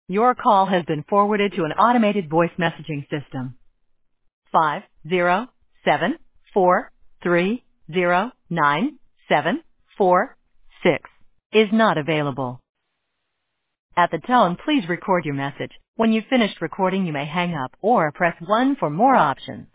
Your call has been forwarded to an automated voice messaging system. 50743097446 is not available. At the tone, please record your message. When you've finished recording, you may hang up or press 1 for more options.